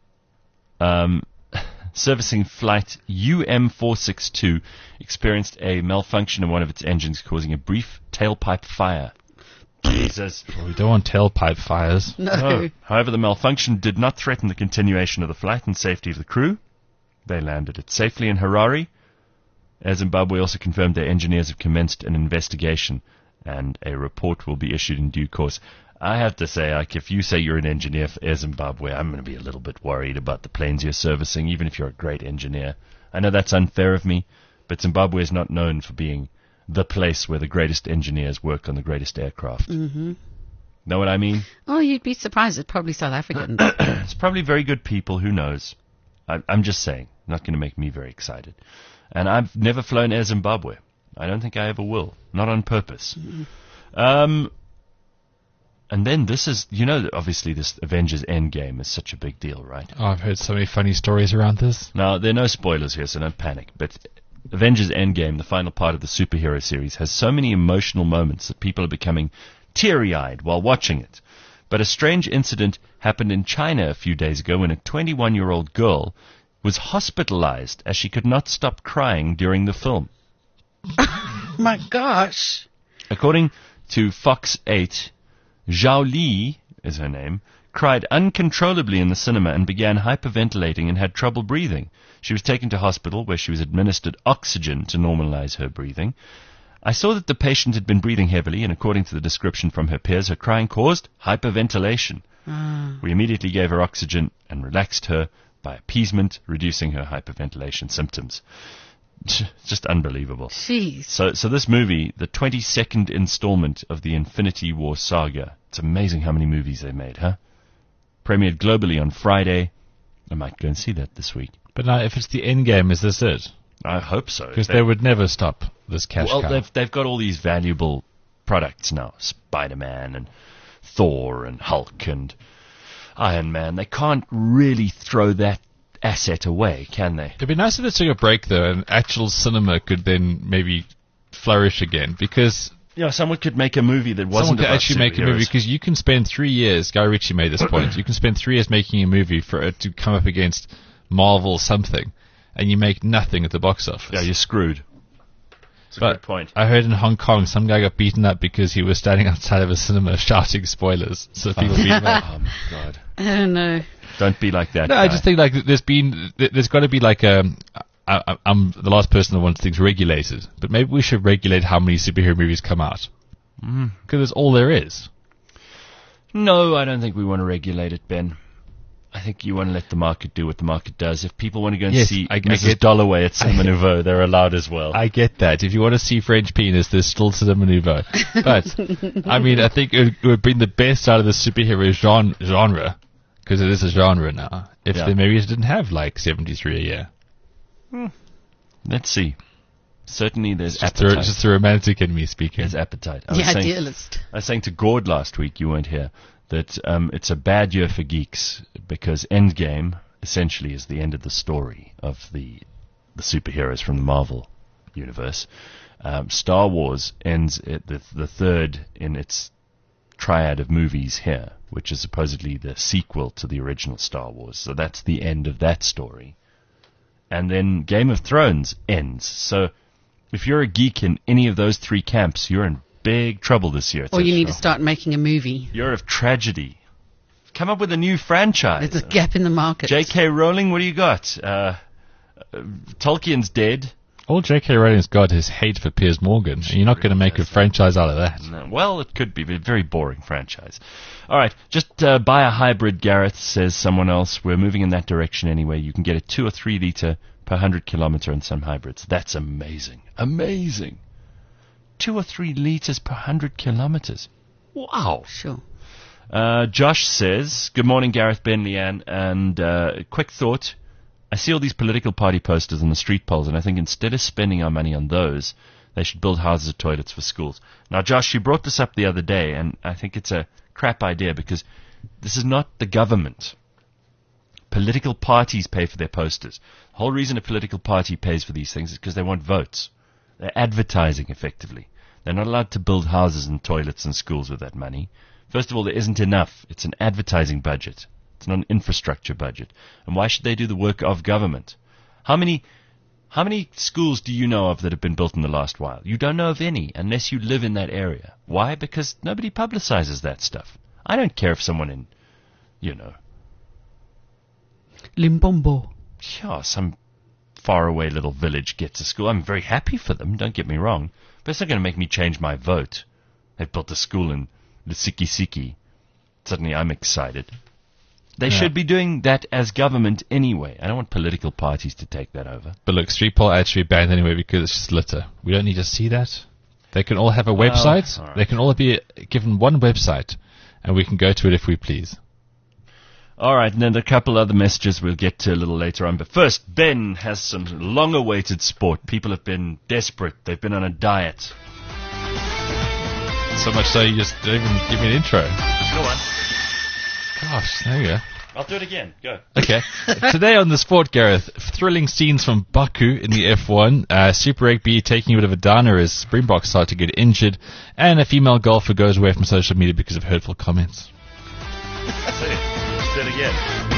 servicing flight UM462 experienced a malfunction in one of its engines, causing a brief tailpipe fire. Jesus.
We don't want tailpipe fires.
No.
However, the malfunction did not threaten the continuation of the flight and safety of the crew. They landed it safely in Harare. Air Zimbabwe also confirmed their engineers have commenced an investigation, and a report will be issued in due course. I have to say, like, if you say you're an engineer for Air Zimbabwe, I'm going to be a little bit worried about the planes you're servicing, even if you're a great engineer. I know that's unfair of me, but Zimbabwe is not known for being the place where the greatest engineers work on the greatest aircraft. Mm-hmm. Know what I mean?
Oh, you'd be surprised. It's probably South African.
It's probably very good people, who knows? I'm just saying, not going to make me very excited. And I've never flown Air Zimbabwe. I don't think I ever will. Not on purpose. And then this is, obviously this Avengers Endgame is such a big deal, right?
Oh, I've heard so many funny stories around this.
Now, there are no spoilers here, so don't panic. But Avengers Endgame, the final part of the superhero series, has so many emotional moments that people are becoming teary-eyed while watching it. But a strange incident happened in China a few days ago when a 21-year-old girl was hospitalized as she could not stop crying during the film.
My gosh.
According to Fox 8, Zhao Li is her name, cried uncontrollably in the cinema and began hyperventilating and had trouble breathing. She was taken to hospital where she was administered oxygen to normalize her breathing. I saw that the patient had been breathing heavily, and according to the description from her peers, her crying caused hyperventilation. We immediately gave her oxygen and relaxed her by appeasement, reducing her hyperventilation symptoms. Just unbelievable.
Jeez.
So this movie, the 22nd installment of the Infinity War saga, it's amazing how many movies they made, huh? Premiered globally on Friday. I might go and see that this week.
But now, if it's the end game, is this it?
I hope so.
Because they would never stop this cash cow.
Well, they've got all these valuable products now. Spider-Man and Thor and Hulk and Iron Man. They can't really throw that asset away, can they?
It'd be nice if they took a break, though, and actual cinema could then maybe flourish again. Because
Someone could make a movie that wasn't
someone could
about
actually make a movie.
superheroes.
Because you can spend 3 years, Guy Ritchie made this point, you can spend 3 years making a movie for it to come up against Marvel something, and you make nothing at the box office.
Yeah, you're screwed. It's a
But
good point.
I heard in Hong Kong some guy got beaten up because he was standing outside of a cinema shouting spoilers. So people beat him up.
Oh, my God.
I don't know.
Don't be like that
No,
guy.
I just think like there's got to be like I'm the last person that wants things regulated, but maybe we should regulate how many superhero movies come out. Because that's all there is.
No, I don't think we want to regulate it, Ben. I think you want to let the market do what the market does. If people want to go and
Yes,
see
I
Mrs.
get-
Dollaway at Cinema Nouveau, they're allowed as well.
I get that. If you want to see French penis, there's still Cinema Nouveau. But, I mean, I think it would bring the best out of the superhero genre, because it is a genre now, if
Yeah.
they maybe didn't have, like, 73 a year.
Let's see. Certainly there's
Just
appetite.
the romantic in me speaking.
There's appetite.
The idealist.
I was saying to Gord last week, you weren't here, that it's a bad year for geeks because Endgame essentially is the end of the story of the superheroes from the Marvel universe. Star Wars ends at the third in its triad of movies here, which is supposedly the sequel to the original Star Wars. So that's the end of that story. And then Game of Thrones ends. So if you're a geek in any of those three camps, you're in big trouble this year.
Or you need to start making a movie.
Year of tragedy. Come up with a new franchise.
There's a gap in the market.
J.K. Rowling, what do you got? Tolkien's dead.
All J.K. Rowling's got is hate for Piers Morgan. And you're not going to make a franchise out of that.
No, well, it could be, but a very boring franchise. All right, just buy a hybrid, Gareth, says someone else. We're moving in that direction anyway. You can get a 2 or 3 litre per 100 kilometre in some hybrids. That's amazing. Amazing. 2 or 3 litres per 100 kilometres. Wow.
Sure.
Josh says, good morning, Gareth, Ben, Leanne, and quick thought. I see all these political party posters on the street poles, and I think instead of spending our money on those, they should build houses or toilets for schools. Now, Josh, you brought this up the other day, and I think it's a crap idea because this is not the government. Political parties pay for their posters. The whole reason a political party pays for these things is because they want votes. They're advertising, effectively. They're not allowed to build houses and toilets and schools with that money. First of all, there isn't enough. It's an advertising budget. It's not an infrastructure budget. And why should they do the work of government? How many schools do you know of that have been built in the last while? You don't know of any unless you live in that area. Why? Because nobody publicizes that stuff. I don't care if someone in,
Limbombo.
some faraway little village gets a school. I'm very happy for them, don't get me wrong. But it's not going to make me change my vote. They've built a school in Lusikisiki. Suddenly I'm excited. They should be doing that as government anyway. I don't want political parties to take that over.
But look, street pole ads should be banned anyway because it's just litter. We don't need to see that. They can all have a website.
all right.
They can all be given one website, and we can go to it if we please.
All right, and then a couple other messages we'll get to a little later on. But first, Ben has some long-awaited sport. People have been desperate. They've been on a diet.
So much so you just don't even give me an intro.
Go on.
Gosh, there you go.
I'll do it again. Go.
Okay. Today on the sport, Gareth, thrilling scenes from Baku in the F1, Super Rugby taking a bit of a downer as Springboks start to get injured, and a female golfer goes away from social media because of hurtful comments.
Say it. Just do it again.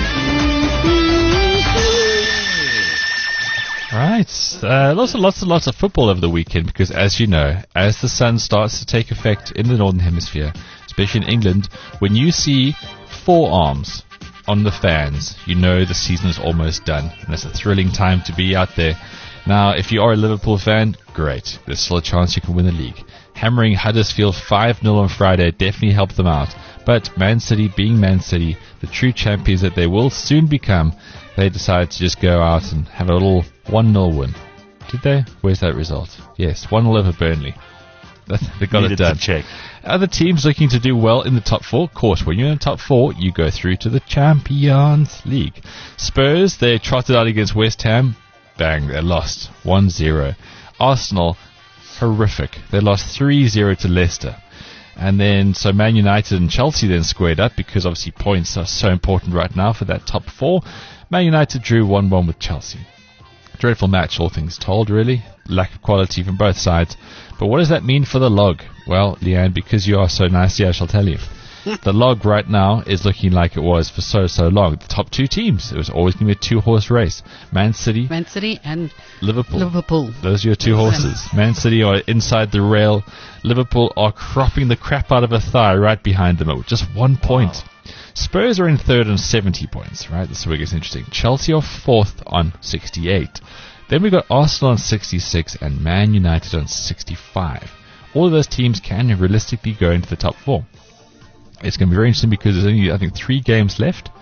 Right. Lots of football over the weekend because, as you know, as the sun starts to take effect in the Northern Hemisphere, especially in England, when you see forearms on the fans, you know the season is almost done. And it's a thrilling time to be out there. Now, if you are a Liverpool fan, great. There's still a chance you can win the league. Hammering Huddersfield 5-0 on Friday definitely helped them out. But Man City, being Man City, the true champions that they will soon become, they decided to just go out and have a little 1-0 win. Did they? Where's that result? Yes, 1-0 over Burnley. They got
Needed
it done.
to check.
Other teams looking to do well in the top four. Of course, when you're in the top four, you go through to the Champions League. Spurs, they trotted out against West Ham. Bang, they lost 1-0. Arsenal, horrific. They lost 3-0 to Leicester. And then, so Man United and Chelsea then squared up because obviously points are so important right now for that top four. Man United drew 1-1 with Chelsea. Dreadful match, all things told, really. Lack of quality from both sides. But what does that mean for the log? Well, Leanne, because you are so nicey, I shall tell you. The log right now is looking like it was for so long. The top two teams, it was always going to be a two-horse race. Man City
and
Liverpool. Those are your two horses. Man City are inside the rail. Liverpool are cropping the crap out of a thigh right behind them at just 1 point. Wow. Spurs are in third on 70 points, right? This is where it gets interesting. Chelsea are fourth on 68. Then we've got Arsenal on 66 and Man United on 65. All of those teams can realistically go into the top four. It's going to be very interesting because there's only, I think, 3 games left.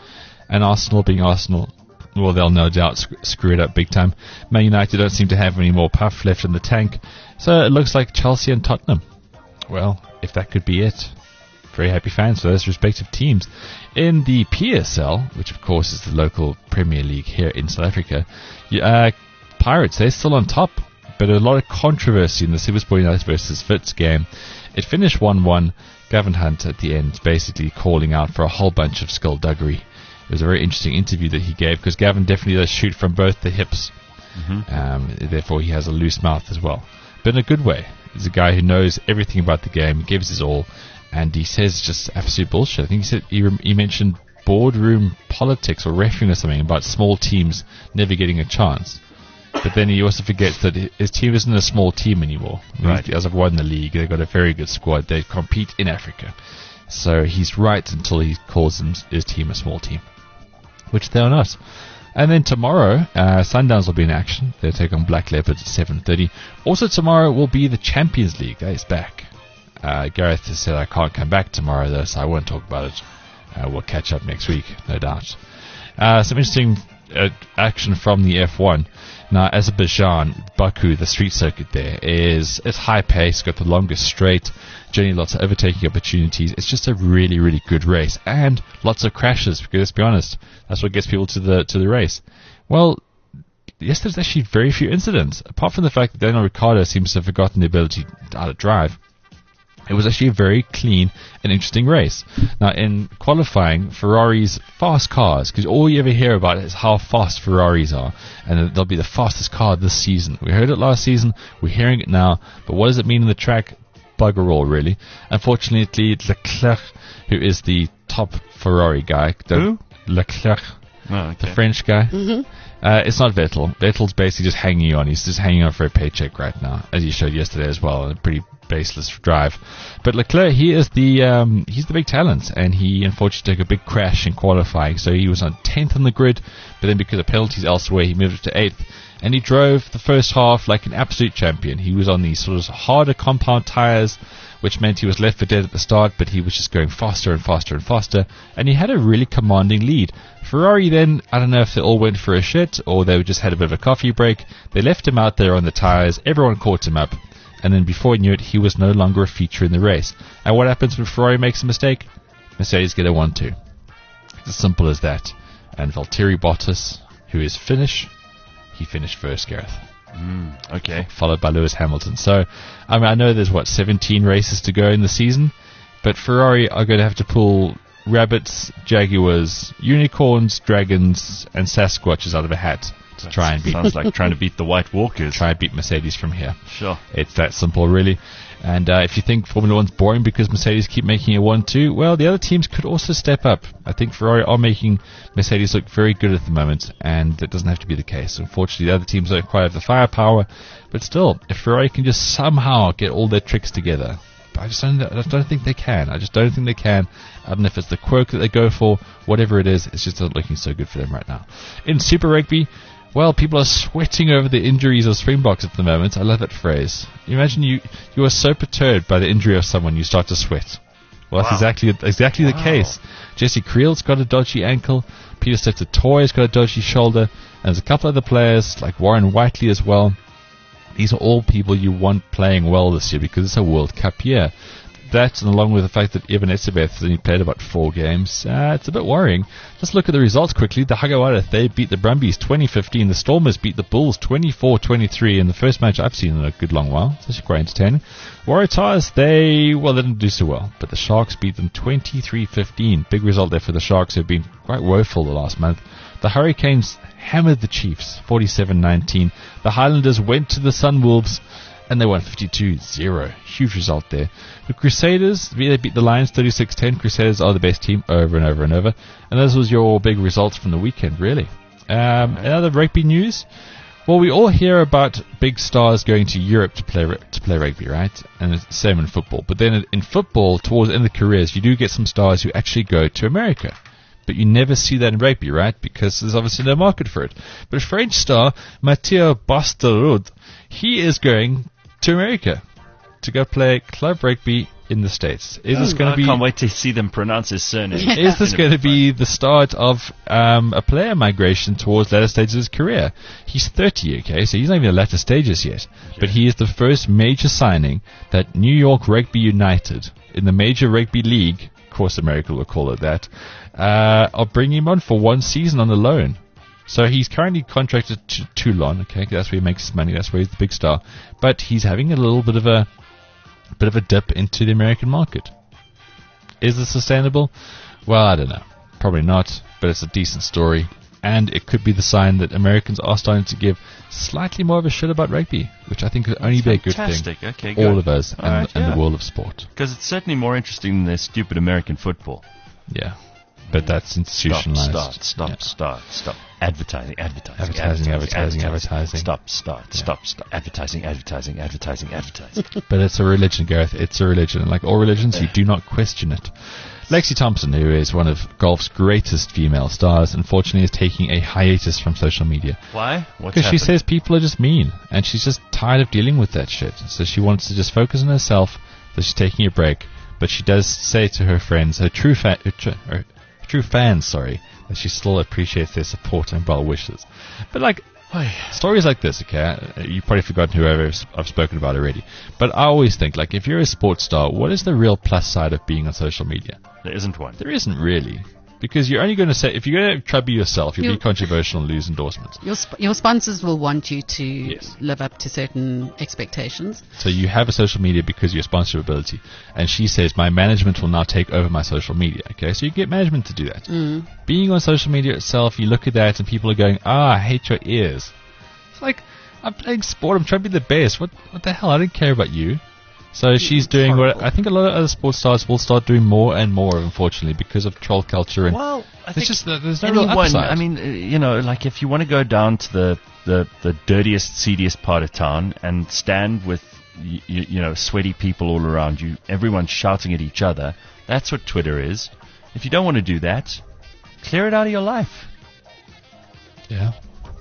And Arsenal being Arsenal, well, they'll no doubt screw it up big time. Man United don't seem to have any more puff left in the tank. So it looks like Chelsea and Tottenham. Well, if that could be it. Very happy fans for those respective teams. In the PSL, which of course is the local Premier League here in South Africa, Pirates, they're still on top. But a lot of controversy in the Sibusbo United versus Wits game. It finished 1-1. Gavin Hunt at the end basically calling out for a whole bunch of skullduggery. It was a very interesting interview that he gave because Gavin definitely does shoot from both the hips. Therefore, he has a loose mouth as well. But in a good way. He's a guy who knows everything about the game, gives his all, and he says just absolute bullshit. I think he said he mentioned boardroom politics or refereeing or something about small teams never getting a chance. But then he also forgets that his team isn't a small team anymore.
Right.
As I've won the league, they've got a very good squad. They compete in Africa. So he's right until he calls his team a small team, which they are not. And then tomorrow, Sundowns will be in action. They'll take on Black Leopards at 7:30. Also tomorrow will be the Champions League. That is back. Gareth has said I can't come back tomorrow, though, so I won't talk about it. We'll catch up next week, no doubt. Some interesting action from the F1. Now, Azerbaijan, Baku, the street circuit there, it's high pace, got the longest straight, generally lots of overtaking opportunities. It's just a really, really good race. And lots of crashes, because let's be honest, that's what gets people to the race. Well, yes, there's actually very few incidents. Apart from the fact that Daniel Ricciardo seems to have forgotten the ability to drive. It was actually a very clean and interesting race. Now, in qualifying, Ferrari's fast cars, because all you ever hear about is how fast Ferraris are, and they'll be the fastest car this season. We heard it last season, we're hearing it now, but what does it mean in the track? Bugger all, really. Unfortunately, Leclerc, who is the top Ferrari guy.
Who?
Leclerc,
the
French guy. It's not Vettel. Vettel's basically just hanging on. He's just hanging on for a paycheck right now, as you showed yesterday as well. A pretty baseless drive. But Leclerc, he is he's the big talent, and he unfortunately took a big crash in qualifying. So he was on 10th on the grid, but then because of penalties elsewhere, he moved to 8th. And he drove the first half like an absolute champion. He was on these sort of harder compound tires, which meant he was left for dead at the start, but he was just going faster and faster and faster, and he had a really commanding lead. Ferrari then, I don't know if they all went for a shit, or they just had a bit of a coffee break. They left him out there on the tires, everyone caught him up, and then before he knew it, he was no longer a feature in the race. And what happens when Ferrari makes a mistake? Mercedes get a 1-2. It's as simple as that. And Valtteri Bottas, who is Finnish, he finished first, Gareth.
Okay.
Followed by Lewis Hamilton. So, I mean, I know there's 17 races to go in the season, but Ferrari are going to have to pull rabbits, jaguars, unicorns, dragons, and Sasquatches out of a hat to try and beat.
Sounds like trying to beat the White Walkers.
Try and beat Mercedes from here.
Sure.
It's that simple, really. And if you think Formula 1's boring because Mercedes keep making a 1-2, well, the other teams could also step up. I think Ferrari are making Mercedes look very good at the moment, and that doesn't have to be the case. Unfortunately, the other teams don't quite have the firepower, but still, if Ferrari can just somehow get all their tricks together, I just don't think they can. I just don't think they can. I don't know if it's the quirk that they go for, whatever it is, it's just not looking so good for them right now. In Super Rugby, well, people are sweating over the injuries of Springboks at the moment. I love that phrase. You imagine you are so perturbed by the injury of someone, you start to sweat. Well, that's exactly the case. Jesse Creel's got a dodgy ankle. Pieter-Steph du Toit's got a dodgy shoulder. And there's a couple other players, like Warren Whiteley as well. These are all people you want playing well this year because it's a World Cup year. That, and along with the fact that Evan Etzebeth has only played about 4 games, it's a bit worrying. Just look at the results quickly. The Hagawada, they beat the Brumbies 20-15. The Stormers beat the Bulls 24-23 in the first match I've seen in a good long while. It's actually quite entertaining. Waratahs, they didn't do so well, but the Sharks beat them 23-15. Big result there for the Sharks, who've been quite woeful the last month. The Hurricanes hammered the Chiefs 47-19. The Highlanders went to the Sunwolves, and they won 52-0. Huge result there. The Crusaders, they beat the Lions 36-10. Crusaders are the best team over and over and over. And those was your big results from the weekend, really. Another rugby news. Well, we all hear about big stars going to Europe to play rugby, right? And it's the same in football. But then in football, towards the end of the careers, you do get some stars who actually go to America. But you never see that in rugby, right? Because there's obviously no market for it. But a French star, Mathieu Bastareaud, he is going to America to go play club rugby in the States? Is this going to be?
I can't wait to see them pronounce his surname.
Is this going to be the start of a player migration towards latter stages of his career? He's 30, okay, so he's not even in the latter stages yet. But he is the first major signing that New York Rugby United, in the Major Rugby League, of course America will call it that, are bringing him on for 1 season on the loan. So he's currently contracted to Toulon, okay, that's where he makes his money, that's where he's the big star. But he's having a little bit of a dip into the American market. Is this sustainable? Well, I don't know. Probably not, but it's a decent story. And it could be the sign that Americans are starting to give slightly more of a shit about rugby, which I think could only be a good thing.
Okay,
all
good.
of us and the world of sport.
Because it's certainly more interesting than their stupid American football.
Yeah. But that's institutionalized.
Stop. Advertising.
Advertising.
Stop. Advertising.
But it's a religion, Gareth. It's a religion. And like all religions, you do not question it. Lexi Thompson, who is one of golf's greatest female stars, unfortunately is taking a hiatus from social media.
Why?
Because she says people are just mean, and she's just tired of dealing with that shit. So she wants to just focus on herself, so she's taking a break. But she does say to her friends, her true fans, that she still appreciates their support and well wishes. But like, stories like this, okay, you've probably forgotten whoever I've spoken about already. But I always think, like, if you're a sports star, what is the real plus side of being on social media?
There isn't one.
There isn't really. Because you're only going to say, if you're going to try to be yourself, you'll be controversial and lose endorsements.
Your sponsors will want you to live up to certain expectations.
So you have a social media because of your sponsorship ability. And she says, my management will now take over my social media. Okay, so you get management to do that. Being on social media itself, you look at that and people are going, I hate your ears. It's like, I'm playing sport, I'm trying to be the best. What the hell? I don't care about you. So she's doing what I think a lot of other sports stars will start doing more and more, unfortunately, because of troll culture. And
well, I think
there's no real upside.
I mean, like if you want to go down to the dirtiest, seediest part of town and stand with sweaty people all around you, everyone shouting at each other, that's what Twitter is. If you don't want to do that, clear it out of your life.
Yeah.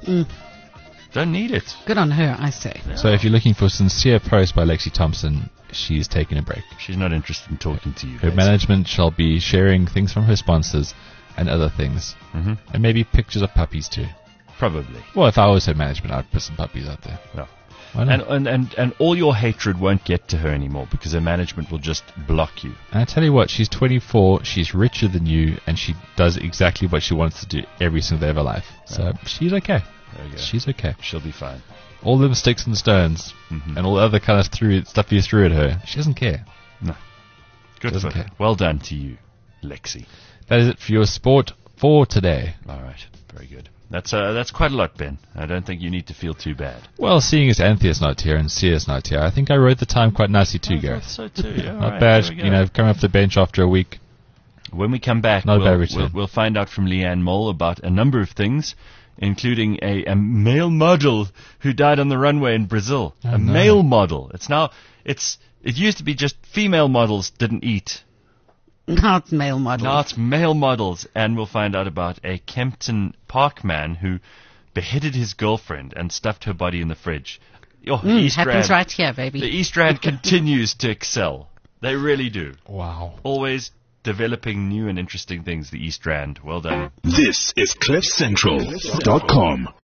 Don't need it.
Good on her, I say.
Yeah.
So if you're looking for sincere posts by Lexi Thompson, she's taking a break.
She's not interested in talking to you.
Her management shall be sharing things from her sponsors and other things. And maybe pictures of puppies too.
Probably.
Well, if I was her management, I'd put some puppies out there.
No.
Why not?
And all your hatred won't get to her anymore because her management will just block you.
And I tell you what, she's 24, she's richer than you, and she does exactly what she wants to do every single day of her life. So she's okay.
There you go.
She's okay.
She'll be fine.
All them sticks and stones and all the other kind of stuff you threw at her, she doesn't care.
No. Good
Doesn't
for her.
care.
Well done to you, Lexi.
That is it for your sport for today.
All right. Very good. That's quite a lot, Ben. I don't think you need to feel too bad.
Well, seeing as Anthea's not here and Sia's not here, I think I wrote the time quite nicely too, Gareth.
So too. Yeah,
Not bad, coming off the bench after a week.
When we come back,
Not a bad return.
we'll find out from Leanne Mole about a number of things, including a male model who died on the runway in Brazil. Male model. It used to be just female models didn't eat.
Now it's male models.
Now it's male models, and we'll find out about a Kempton Park man who beheaded his girlfriend and stuffed her body in the fridge.
Happens right here, baby.
The East Rand continues to excel. They really do.
Wow.
Always developing new and interesting things, the East Rand. Well done.
This is CliffCentral.com.